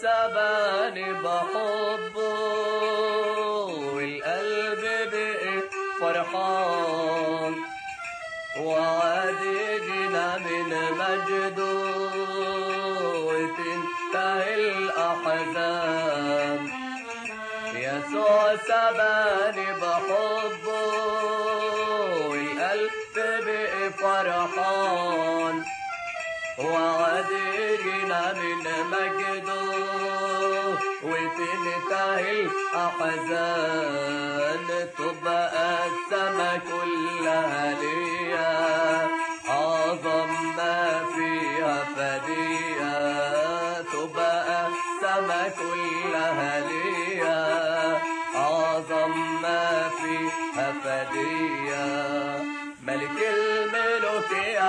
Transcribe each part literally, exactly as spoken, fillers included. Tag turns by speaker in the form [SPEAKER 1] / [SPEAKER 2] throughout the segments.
[SPEAKER 1] سباني بحبه والقلب بقي فرحان وعاد يجينا من مجده وتنتهي الأحزان. يسوع سباني بحبه والقلب بقي فرحان وعاد يجينا من مجده وتنتهي الأحزان. تبقى السما كلها ليا أعظم ما فيها فدية. تبقى السما كلها ليا أعظم ما فيها فدية. ملك الملوك يا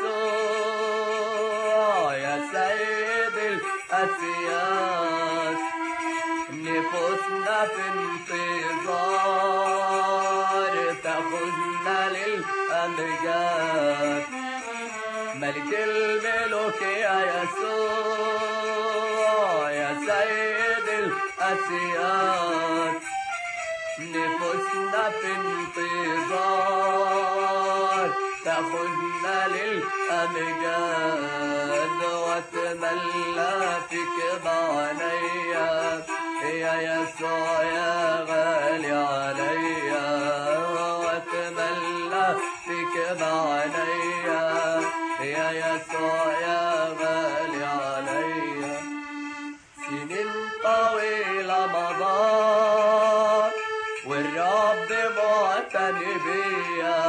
[SPEAKER 1] يسوع يا سيد الأسياد نفوسنا في انتظار تاخذنا للأمجاد. ملك الملوك يا يسوع يا سيد الأسياد نفوسنا في انتظار تاخذنا للأمجاد. واتملى فيك بعينيا يا يسوع يا غالي عليا. واتملى فيك بعينيا يا يسوع يا غالي عليا. سنين طويلة مضت والرب معتني بيا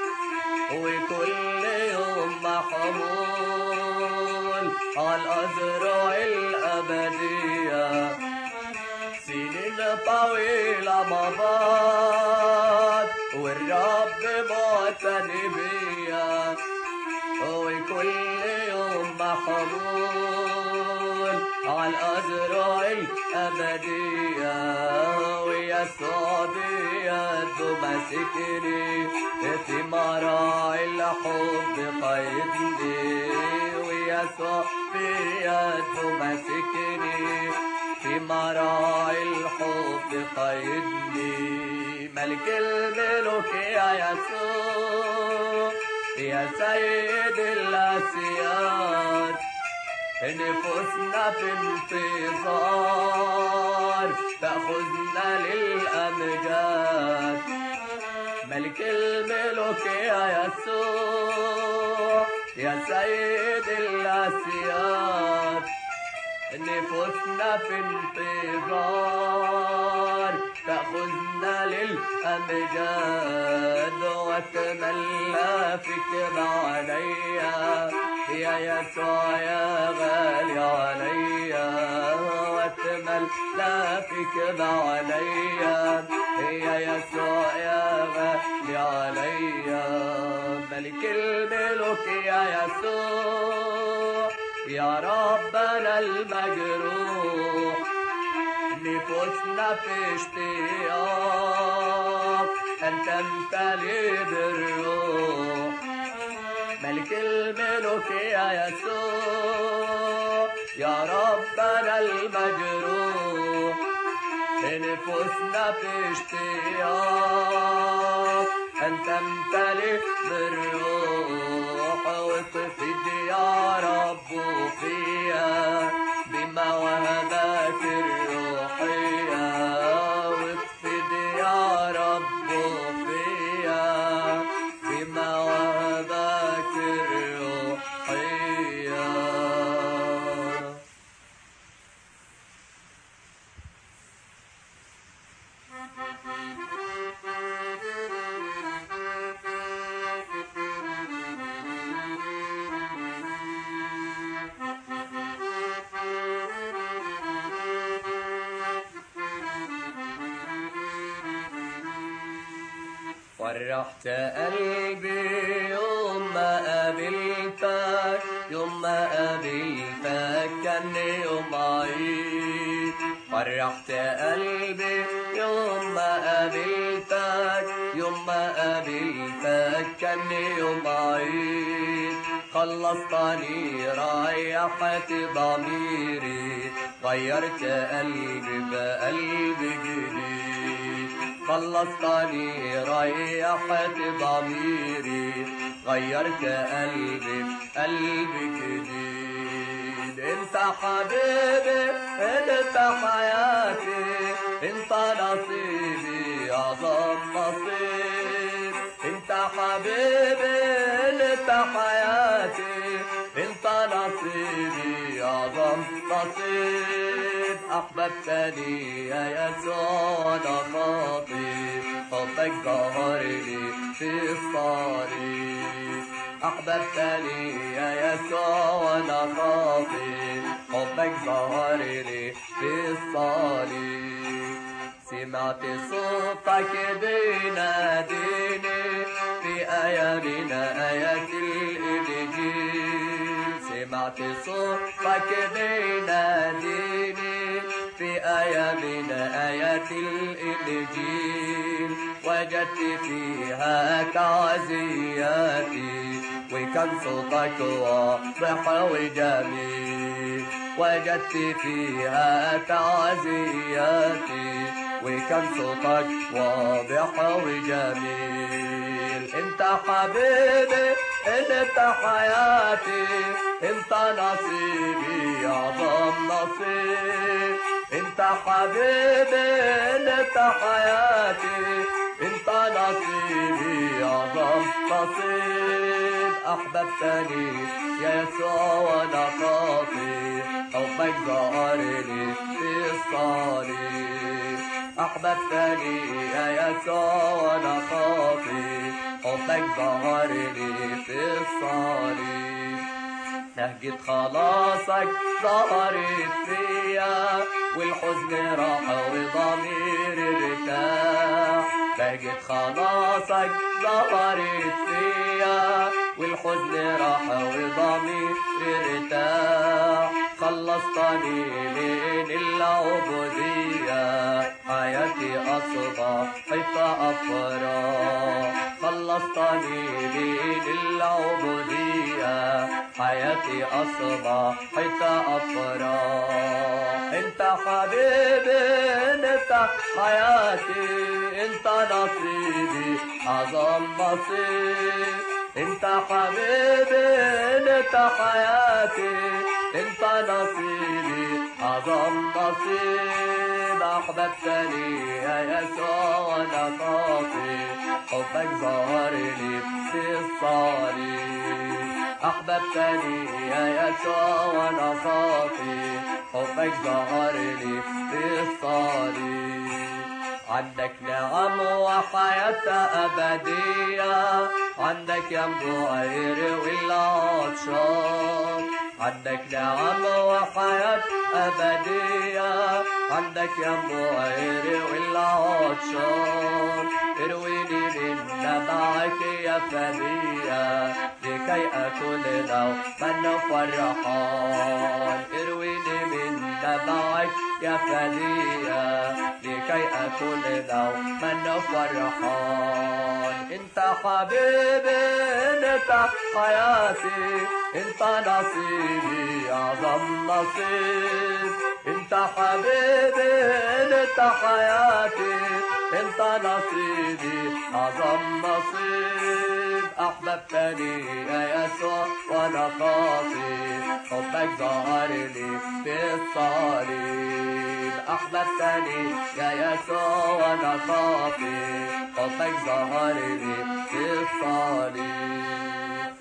[SPEAKER 1] وكل يوم محمول عالأزرع الأبدية. سنين طويلة مضت والرب معتني بيا وكل يوم محمول عالأزرع الأبدية. ويسوع بيده ماسكني في مراعي الحب قيدني. ويسوع بيده ماسكني في مراعي الحب قيدني. ملك الملوك يا يسوع يا سيد الأسياد نفوسنا في انتظار تأخذنا للأمجاد. ملك الملوك يا يسوع يا سيد الأسياد نفوسنا في انتظار تأخذنا للأمجاد. واتملى فيك بعينيا يا يسوع يا غالي عليا. واتملى فيك بعينيا يا يسوع يا غالي عليا. ملك الملوك يا يسوع يا ربنا المجروح نفوسنا في اشتياق أن تمتلي بالروح. ملك الملوك يا يسوع يا ربنا المجروح نفوسنا في اشتياق أن تمتلي بالروح. وتفيد يا رب فيا بمواهبك الروحية. وتفيد يا رب فيا بمواهبك الروحية. فرحت قلبي يوم ما قابلتك. يوم ما قابلتك كان يوم عيد. فرحت قلبي يوم ما قابلتك. يوم ما قابلتك كان يوم عيد. خلصتني ريحت ضميري غيرت قلبي بقلب جديد خلصتني ريحت ضميري غيرت قلبي بقلب جديد انت حبيبي انت حياتي انت نصيبي اعظم نصيب انت حبيبي انت حياتي انت نصيبي اعظم نصيب احببتني يا يسوع انا خاطي حبك ظهر لي في الصليب احببتني يا يسوع انا خاطي حبك ظهر لي في الصليب سمعت صوتك بيناديني في آية من آيات الإنجيل سمعت صوتك بيناديني في آية من آيات الإنجيل وجدت فيها تعزياتي وكان صوتك واضح وجميل وجدت فيها تعزياتي وكان صوتك واضح وجميل انت حبيبي انت حياتي انت نصيبي اعظم نصيب انت حبيبي انت حياتي انت نصيبي اعظم نصيب احببتني يا يسوع وانا خاطي حبك ظهر لي في الصليب احببتني يا يسوع وانا خاطي حبك ظهر لي في الصليب نهجة خلاصك ظهرت فيا والحزن راح وضميري ارتاح نهجة خلاصك ظهرت فيا والحزن راح وضميري ارتاح خلصتني من العبودية حياتي أصبحت أفراح خلصتني من العبودية حياتي أصبحت أفراح انت حبيبي انت حياتي انت نصيبي أعظم نصيب انت حبيبي انت حياتي انت نصيبي اعظم نصيب احببتني يا يسوع وانا خاطي حبك ظهر لي في الصليب احببتني يا يسوع وانا خاطي حبك ظهر لي في الصليب عندك نعم وحياة أبدية عندك ينبوع غير والعطشان عندك نعم وحياة أبدية عندك ينبوع غير والعطشان ارويني من نبعك يا فدية لكي أكون دوما فرحان ارويني من نبعك يا فدية لكي أكون دوما فرحان انت حبيبي انت حياتي انت نصيبي اعظم نصيب انت حبيبي انت حياتي انت نصيبي اعظم نصيب احببتني يا يسوع وانا خاطي حبك ظهر لي في الصليب احببتني يا يسوع وانا خاطي حبك ظهر لي في الصليب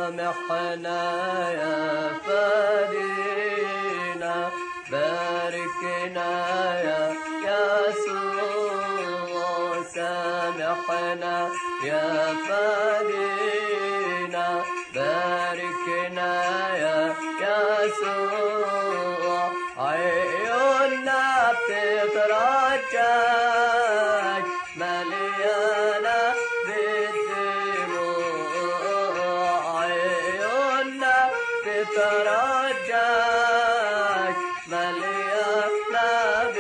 [SPEAKER 1] سامحنا يا فادينا باركنا يا يسوع سامحنا يا فادينا باركنا يا يسوع عيوننا بتترجاك مليانة بالدموع عيوننا بتترجاك مليانة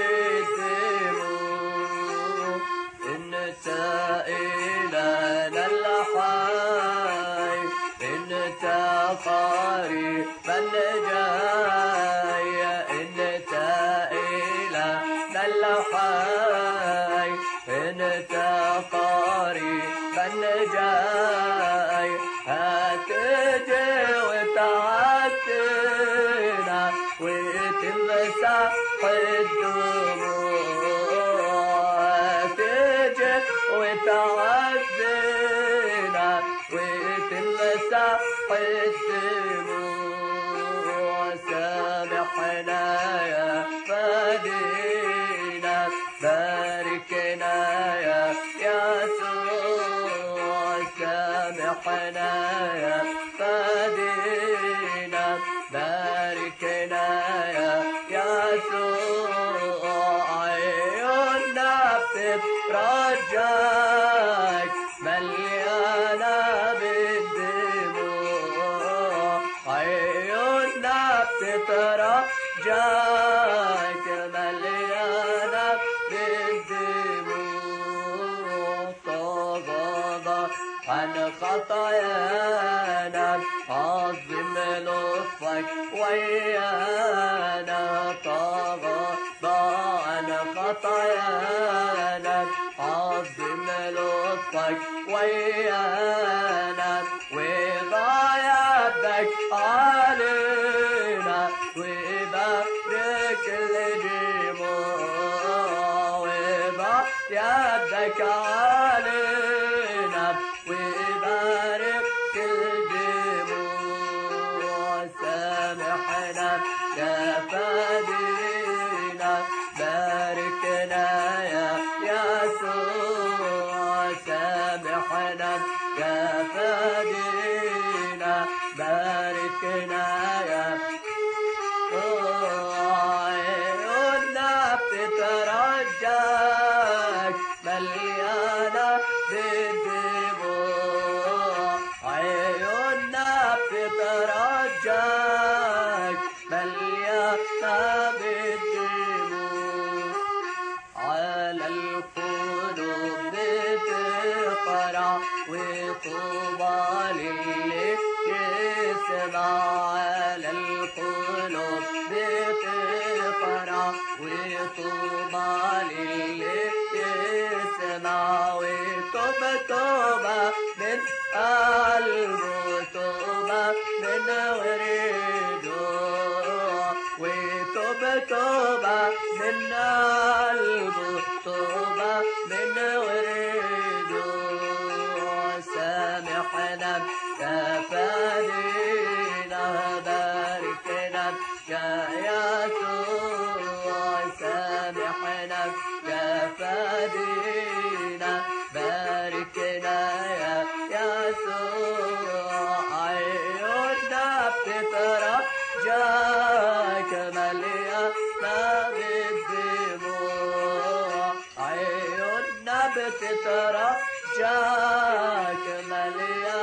[SPEAKER 1] بالدموع انت إلهنا الحي انت قريب النجاي انت إلهنا الحي انت قريب النجاي هتجي وتعدينا وتمسح الدموع هتجي وتعدينا وتمسح الدموع سامحنا يا فادينا باركنا يا يسوع سامحنا يا فادينا باركنا يا يسوع عيوننا بتترجاك مليانة بالدموع عيوننا بتترجاك مليانة بالدموع تغاضى عن خطايانا عظم لطفك ويانا تغاضى عن خطايانا عظم لطفك ويانا وضع يدك علينا وبارك الجموع وضع يدك علينا وبارك الجموع سامحنا يا فادينا باركنا يا يسوع سامحنا يا فادينا باركنا يا عيوننا بتترجاك مليانة بالدموع عيوننا بتترجاك مليانة بالدموع على القلوب بتقرع وطوبى للي يسمع على القلوب بتقرع وطوبى للي يسمع وطوبى طوبى من قلبه طوبى من ورده وطوبى طوبى من قلبه طوبى من ورده سامحنا يا فادينا باركنا يا يسوع سامحنا يا فادينا باركنا يا يسوع عيوننا بتترجاك مليانة بالدموع عيوننا بتترجاك مليانة